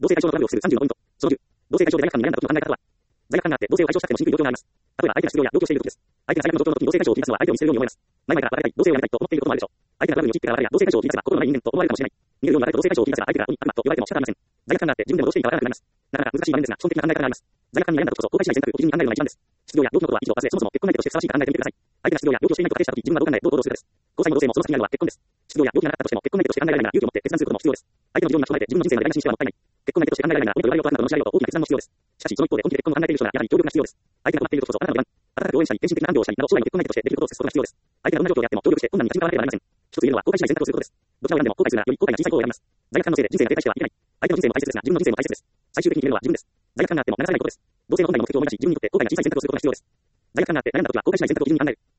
同性解消のトラブルをする30のポイント。その10、同性解消で罪悪感に悩んだ時の考え方とは、罪悪感があって同性を解消したくてもしにくい状況があります。例えば相手が失業や病気をしていることです。相手が最悪の状況の時に同性解消を切り出すのは相手を見捨てるように思います。前々からバレたい、同性をやめたいと思っていることもあるでしょう。相手がトラブルに陥ってからバレや同性解消を切り出せば心のない人間と思われるかもしれない。見るようにバレた同性解消を切り出せば相手が鬼、悪魔と言われても仕方ありません。罪悪感があって自分でもどうしていいかわからなくなります。なかなか難しい場面ですが、基本的な考え方があります。罪悪感に悩んだ時こそ後悔しない選択を基準に考えるのが一番です。失業や病気のことは以上忘れ、そもそも結婚相手としてふさわしいか考えてみてください。相手が失業や病気をしていないと仮定した時自分はどう考え、どう行動するかです。交際も同棲もその先にあるのは結婚です。失業や病気がなかったとしても結婚相手として考えられないなら勇気を持って決断することも必要です。相手の事情に巻き込まれて自分の人生の台無しにしてはもったいない。結婚相手として考えられないなら親と言われようとあなたの知られようと大きな決断も必要です。しかしその一方で本気で結婚を考えている人ならやはり協力が必要です。相手が困っている時こそあなたの出番。温かく応援したり、献身的な安堵をしたりなど将来の結婚相手としてできることをすることが必要です。相手がどんな状況であっても協力して困難に立ち向かわなければなりません。一つ言えるのは後悔しない選択をすることです。どちらを選んでも後悔するならより後悔が小さい方を選びます。罪悪感のせいで人生が停滞してはいけない。相手の人生も大切ですが自分の人生も大切です。最終的に決めるのは自分です。罪悪感があっても流されないことです。同性の問題の目的を思い出し自分にとって後悔が小さい選択をすることが必要です。罪悪感があって悩んだ時は後悔しない選択を基準に考える。